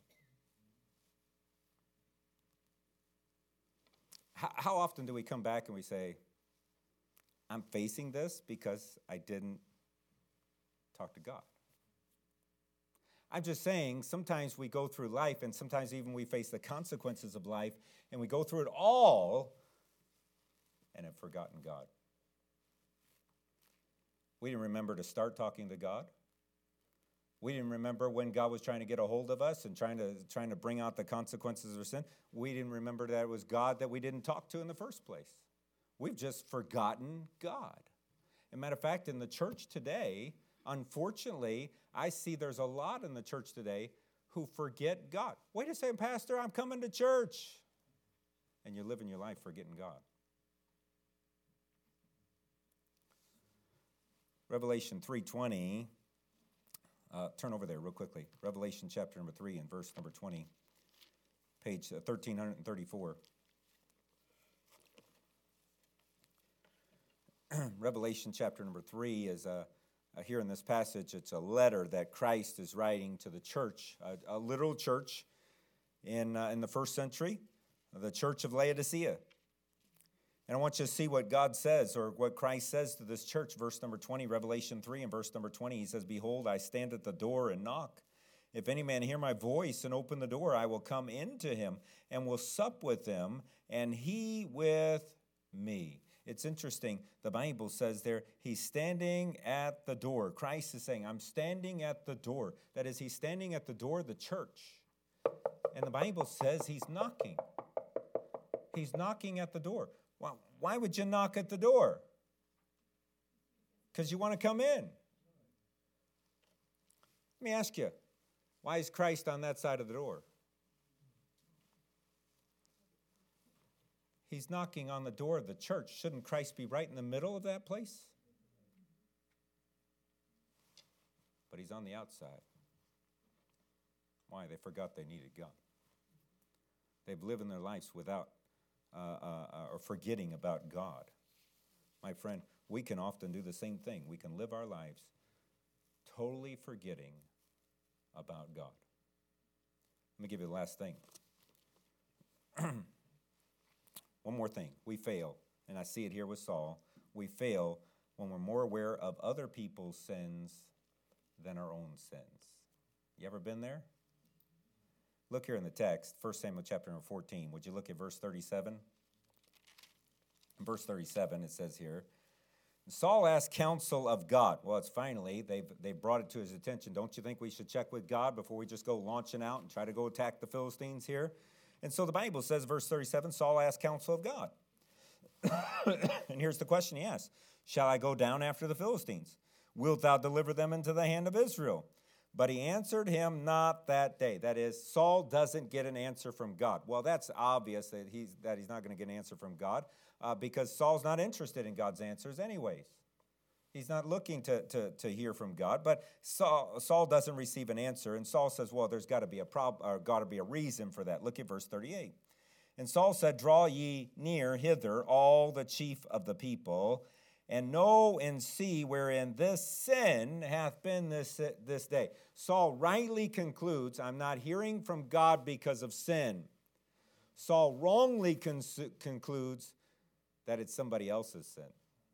How, how often do we come back and we say, "I'm facing this because I didn't talk to God"? I'm just saying, sometimes we go through life, and sometimes even we face the consequences of life, and we go through it all and have forgotten God. We didn't remember to start talking to God. We didn't remember when God was trying to get a hold of us and trying to trying to bring out the consequences of our sin. We didn't remember that it was God that we didn't talk to in the first place. We've just forgotten God. As a matter of fact, in the church today, unfortunately, I see there's a lot in the church today who forget God. Wait a second, Pastor, I'm coming to church. And you're living your life forgetting God. Revelation three twenty. Uh, turn over there real quickly. Revelation chapter number three and verse number twenty. Page thirteen thirty-four. Revelation chapter number three is a, a, here in this passage, it's a letter that Christ is writing to the church, a, a literal church in, uh, in the first century, the church of Laodicea. And I want you to see what God says, or what Christ says to this church. Verse number twenty, Revelation three and verse number twenty, he says, "Behold, I stand at the door and knock. If any man hear my voice and open the door, I will come into him and will sup with him, and he with me." It's interesting. The Bible says there, he's standing at the door. Christ is saying, I'm standing at the door. That is, he's standing at the door of the church. And the Bible says he's knocking. He's knocking at the door. Well, why would you knock at the door? Because you want to come in. Let me ask you, Why is Christ on that side of the door? He's knocking on the door of the church. Shouldn't Christ be right in the middle of that place? But he's on the outside. Why? They forgot they needed God. They've lived in their lives without uh, uh, or forgetting about God. My friend, we can often do the same thing. We can live our lives totally forgetting about God. Let me give you the last thing. One more thing. We fail, and I see it here with Saul. We fail when we're more aware of other people's sins than our own sins. You ever been there? Look here in the text, First Samuel chapter number fourteen. Would you look at verse thirty-seven? In verse thirty-seven, it says here, Saul asked counsel of God. Well, it's finally, they've, they've brought it to his attention. Don't you think we should check with God before we just go launching out and try to go attack the Philistines here? And so the Bible says, verse thirty-seven, Saul asked counsel of God. And here's the question he asked. Shall I go down after the Philistines? Wilt thou deliver them into the hand of Israel? But he answered him not that day. That is, Saul doesn't get an answer from God. Well, that's obvious that he's, that he's not going to get an answer from God uh, because Saul's not interested in God's answers anyways. He's not looking to, to, to hear from God, but Saul, Saul doesn't receive an answer, and Saul says, well, there's got to be a prob- or got to be a reason for that. Look at verse thirty-eight. And Saul said, draw ye near hither all the chief of the people, and know and see wherein this sin hath been this, this day. Saul rightly concludes, I'm not hearing from God because of sin. Saul wrongly con- concludes that it's somebody else's sin.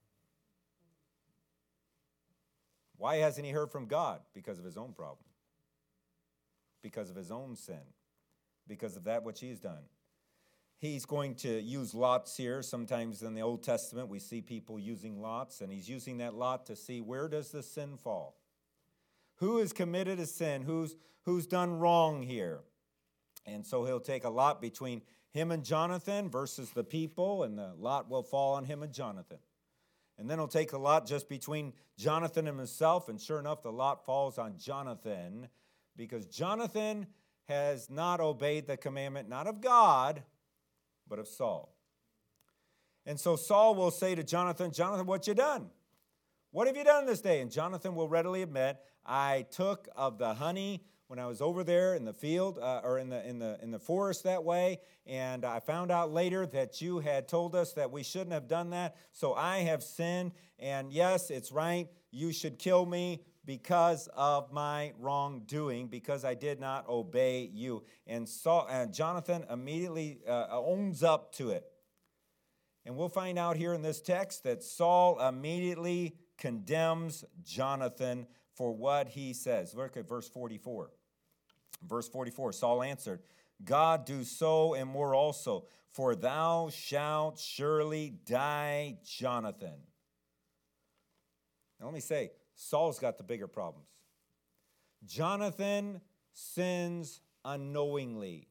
Why hasn't he heard from God? Because of his own problem. Because of his own sin. Because of that which he's done. He's going to use lots here. Sometimes in the Old Testament we see people using lots, and he's using that lot to see where does the sin fall. Who has committed a sin? Who's, who's done wrong here? And so he'll take a lot between him and Jonathan versus the people, and the lot will fall on him and Jonathan. And then he'll take a lot just between Jonathan and himself, and sure enough, the lot falls on Jonathan because Jonathan has not obeyed the commandment, not of God, but of Saul. And so Saul will say to Jonathan, Jonathan, what you done? What have you done this day? And Jonathan will readily admit, I took of the honey when I was over there in the field uh, or in the in the in the forest that way, and I found out later that you had told us that we shouldn't have done that. So I have sinned, and yes, it's right. You should kill me because of my wrongdoing, because I did not obey you. And Saul, uh, Jonathan immediately uh, owns up to it. And we'll find out here in this text that Saul immediately condemns Jonathan for what he says. Look at verse forty-four. Verse forty-four, Saul answered, God do so and more also, for thou shalt surely die, Jonathan. Now let me say, Saul's got the bigger problems. Jonathan sins unknowingly.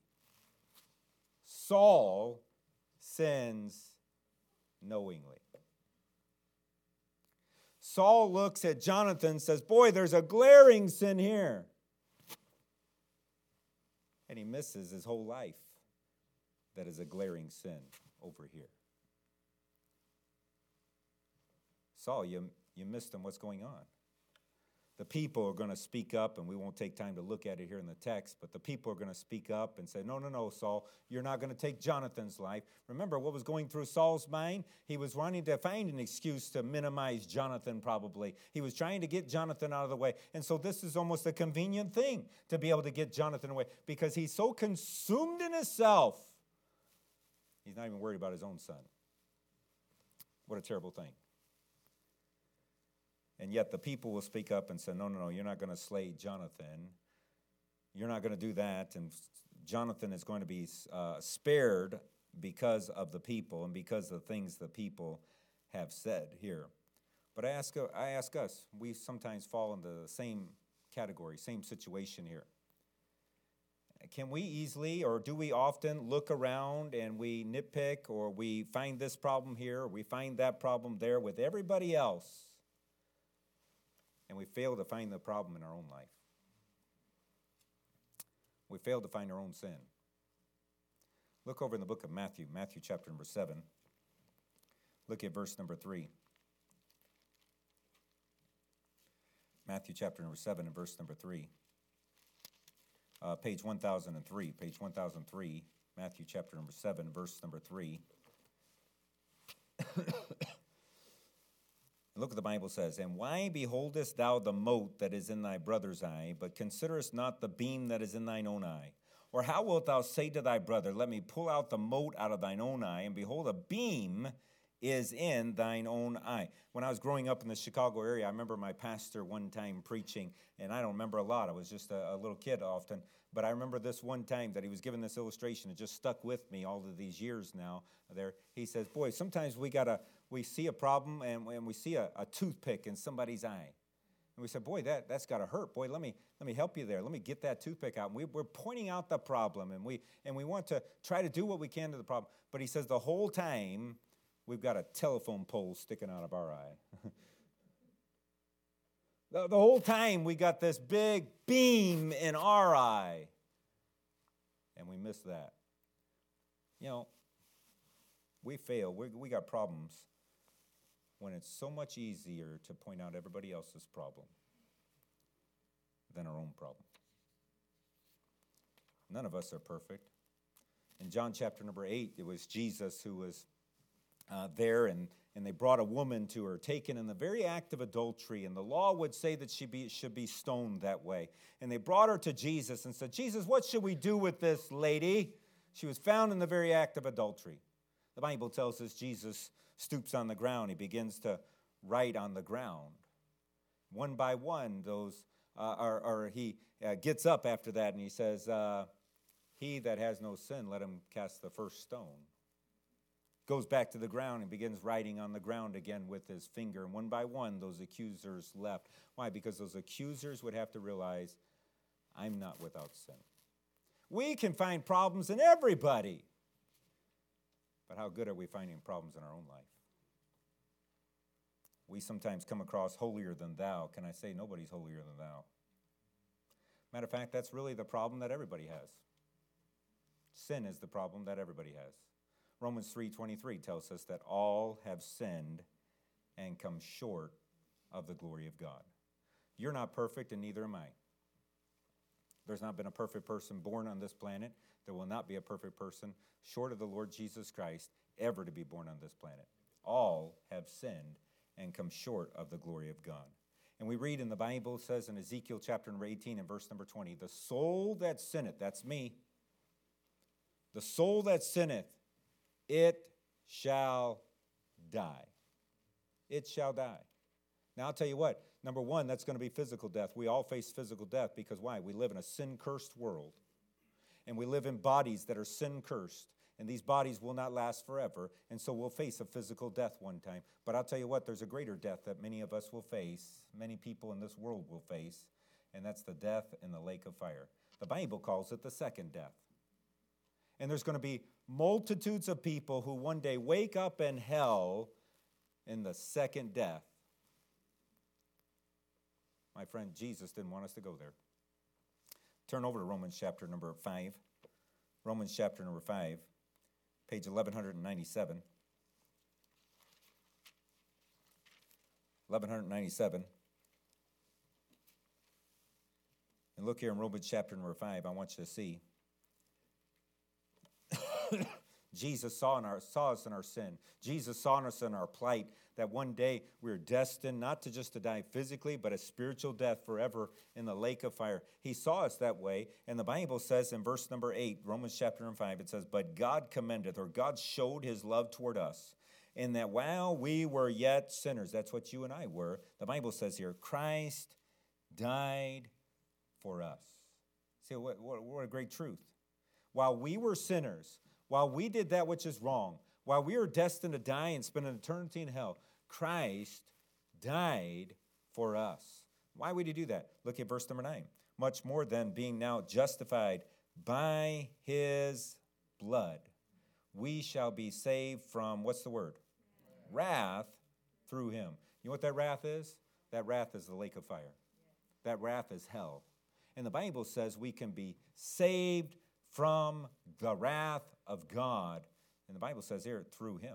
Saul sins knowingly. Saul looks at Jonathan and says, boy, there's a glaring sin here. And he misses his whole life. That is a glaring sin over here. Saul, you, you missed him. What's going on? The people are going to speak up, and we won't take time to look at it here in the text, but the people are going to speak up and say, no, no, no, Saul, you're not going to take Jonathan's life. Remember what was going through Saul's mind? He was wanting to find an excuse to minimize Jonathan probably. He was trying to get Jonathan out of the way. And so this is almost a convenient thing to be able to get Jonathan away because he's so consumed in himself, he's not even worried about his own son. What a terrible thing. And yet the people will speak up and say, no, no, no, you're not going to slay Jonathan. You're not going to do that. And Jonathan is going to be uh, spared because of the people and because of the things the people have said here. But I ask, I ask us, we sometimes fall into the same category, same situation here. Can we easily, or do we often look around and we nitpick, or we find this problem here, or we find that problem there with everybody else, and we fail to find the problem in our own life? We fail to find our own sin. Look over in the book of Matthew, Matthew chapter number seven. Look at verse number three. Matthew chapter number seven and verse number three. Uh, page one thousand three, page one thousand three, Matthew chapter number seven, verse number three. Look what the Bible says. And why beholdest thou the mote that is in thy brother's eye, but considerest not the beam that is in thine own eye? Or how wilt thou say to thy brother, let me pull out the mote out of thine own eye, and behold, a beam is in thine own eye. When I was growing up in the Chicago area, I remember my pastor one time preaching, and I don't remember a lot. I was just a, a little kid often. But I remember this one time that he was giving this illustration. It just stuck with me all of these years now. There, he says, boy, sometimes we gotta we see a problem and, and we see a, a toothpick in somebody's eye. And we said, boy, that, that's got to hurt. Boy, let me let me help you there. Let me get that toothpick out. And we, we're pointing out the problem, and we and we want to try to do what we can to the problem. But he says the whole time we've got a telephone pole sticking out of our eye. the, the whole time we got this big beam in our eye, and we miss that. You know, we fail. We we got problems when it's so much easier to point out everybody else's problem than our own problem. None of us are perfect. In John chapter number eight, it was Jesus who was uh, there, and, and they brought a woman to her, taken in the very act of adultery, and the law would say that she be, should be stoned that way. And they brought her to Jesus and said, Jesus, what should we do with this lady? She was found in the very act of adultery. The Bible tells us Jesus stoops on the ground. He begins to write on the ground. One by one, those, uh, or, or he uh, gets up after that and he says, uh, he that has no sin, let him cast the first stone. Goes back to the ground and begins writing on the ground again with his finger. And one by one, those accusers left. Why? Because those accusers would have to realize, I'm not without sin. We can find problems in everybody. But how good are we finding problems in our own life? We sometimes come across holier than thou. Can I say nobody's holier than thou? Matter of fact, that's really the problem that everybody has. Sin is the problem that everybody has. Romans three twenty-three tells us that all have sinned and come short of the glory of God. You're not perfect, and neither am I. There's not been a perfect person born on this planet. There will not be a perfect person short of the Lord Jesus Christ ever to be born on this planet. All have sinned and come short of the glory of God. And we read in the Bible, it says in Ezekiel chapter number eighteen and verse number twenty, the soul that sinneth, that's me, the soul that sinneth, it shall die. It shall die. Now, I'll tell you what. Number one, that's going to be physical death. We all face physical death because why? We live in a sin-cursed world. And we live in bodies that are sin-cursed. And these bodies will not last forever. And so we'll face a physical death one time. But I'll tell you what, there's a greater death that many of us will face, many people in this world will face, and that's the death in the lake of fire. The Bible calls it the second death. And there's going to be multitudes of people who one day wake up in hell in the second death. My friend, Jesus didn't want us to go there. Turn over to Romans chapter number five. Romans chapter number five, page eleven ninety-seven. eleven ninety-seven. And look here in Romans chapter number five, I want you to see. Jesus saw, in our, saw us in our sin. Jesus saw us in our plight, that one day we were destined not to just to die physically, but a spiritual death forever in the lake of fire. He saw us that way, and the Bible says in verse number eight, Romans chapter number five, it says, but God commendeth, or God showed his love toward us, in that while we were yet sinners, that's what you and I were, the Bible says here, Christ died for us. See, what, what, what a great truth. While we were sinners, while we did that which is wrong, while we were destined to die and spend an eternity in hell, Christ died for us. Why would he do that? Look at verse number nine. Much more than being now justified by his blood, we shall be saved from, what's the word? Wrath through him. You know what that wrath is? That wrath is the lake of fire. That wrath is hell. And the Bible says we can be saved from the wrath of God. And the Bible says here, through him.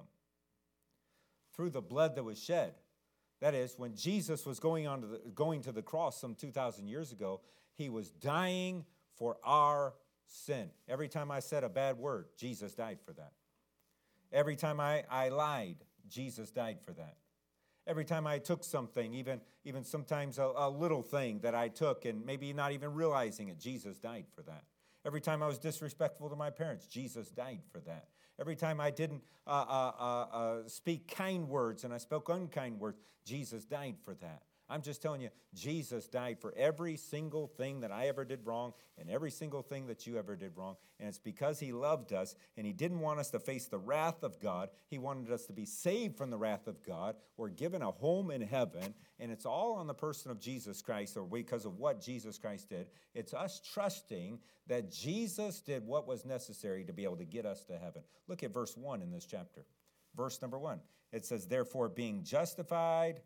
Through the blood that was shed. That is, when Jesus was going, on to the, going to the cross some two thousand years ago, he was dying for our sin. Every time I said a bad word, Jesus died for that. Every time I, I lied, Jesus died for that. Every time I took something, even, even sometimes a, a little thing that I took and maybe not even realizing it, Jesus died for that. Every time I was disrespectful to my parents, Jesus died for that. Every time I didn't uh, uh, uh, uh, speak kind words and I spoke unkind words, Jesus died for that. I'm just telling you, Jesus died for every single thing that I ever did wrong and every single thing that you ever did wrong. And it's because he loved us and he didn't want us to face the wrath of God. He wanted us to be saved from the wrath of God. We're given a home in heaven, and it's all on the person of Jesus Christ, or because of what Jesus Christ did. It's us trusting that Jesus did what was necessary to be able to get us to heaven. Look at verse one in this chapter. Verse number one. It says, therefore, being justified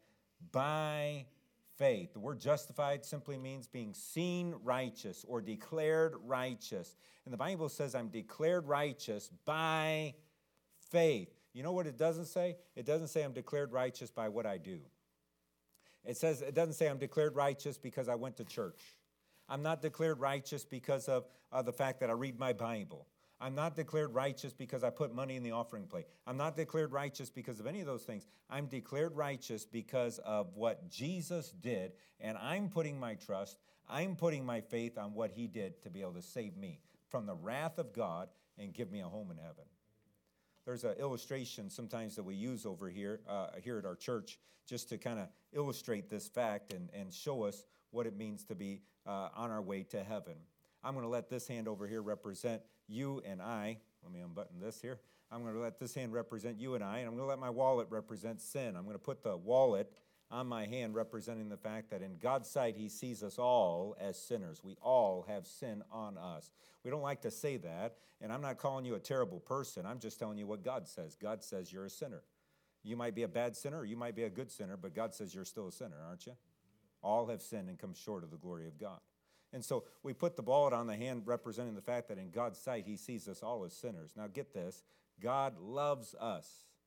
by faith. The word justified simply means being seen righteous or declared righteous. And the Bible says I'm declared righteous by faith. You know what it doesn't say? It doesn't say I'm declared righteous by what I do. It says it doesn't say I'm declared righteous because I went to church. I'm not declared righteous because of uh, the fact that I read my Bible. I'm not declared righteous because I put money in the offering plate. I'm not declared righteous because of any of those things. I'm declared righteous because of what Jesus did, and I'm putting my trust, I'm putting my faith on what he did to be able to save me from the wrath of God and give me a home in heaven. There's an illustration sometimes that we use over here, uh, here at our church, just to kind of illustrate this fact and, and show us what it means to be uh, on our way to heaven. I'm going to let this hand over here represent you and I. Let me unbutton this here. I'm going to let this hand represent you and I, and I'm going to let my wallet represent sin. I'm going to put the wallet on my hand representing the fact that in God's sight, he sees us all as sinners. We all have sin on us. We don't like to say that, and I'm not calling you a terrible person. I'm just telling you what God says. God says you're a sinner. You might be a bad sinner, or you might be a good sinner, but God says you're still a sinner, aren't you? All have sinned and come short of the glory of God. And so we put the wallet on the hand representing the fact that in God's sight, he sees us all as sinners. Now get this, God loves us,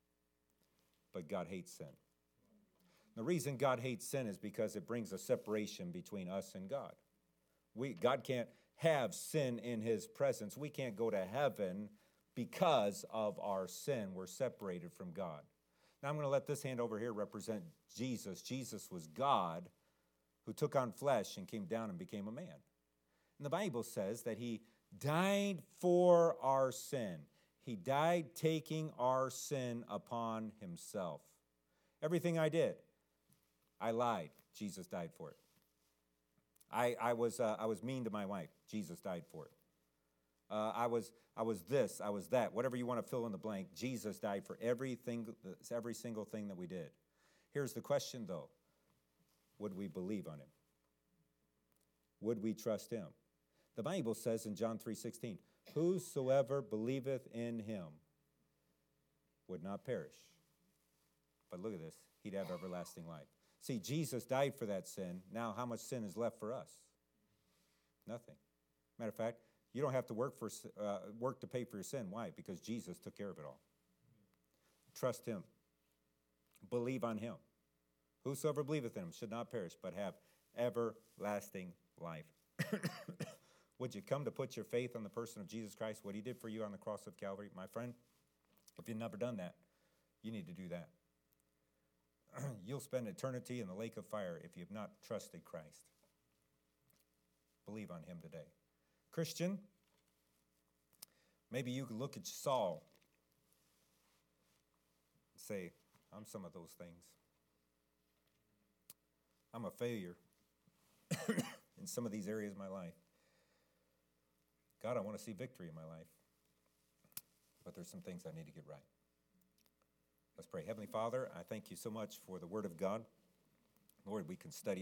but God hates sin. The reason God hates sin is because it brings a separation between us and God. We, God can't have sin in his presence. We can't go to heaven because of our sin. We're separated from God. Now I'm going to let this hand over here represent Jesus. Jesus was God who took on flesh and came down and became a man. And the Bible says that he died for our sin. He died taking our sin upon himself. Everything I did, I lied. Jesus died for it. I, I, was, uh, I was mean to my wife. Jesus died for it. Uh, I was I was this, I was that. Whatever you want to fill in the blank, Jesus died for everything, every single thing that we did. Here's the question, though. Would we believe on him? Would we trust him? The Bible says in John three sixteen, whosoever believeth in him would not perish. But look at this, he'd have everlasting life. See, Jesus died for that sin. Now, how much sin is left for us? Nothing. Matter of fact, you don't have to work for uh, work to pay for your sin. Why? Because Jesus took care of it all. Trust him. Believe on him. Whosoever believeth in him should not perish, but have everlasting life. Would you come to put your faith on the person of Jesus Christ, what he did for you on the cross of Calvary? My friend, if you've never done that, you need to do that. You'll spend eternity in the lake of fire if you've not trusted Christ. Believe on him today. Christian, maybe you could look at Saul and say, I'm some of those things. I'm a failure in some of these areas of my life. God, I want to see victory in my life. But there's some things I need to get right. Let's pray. Heavenly Father, I thank you so much for the word of God. Lord, we can study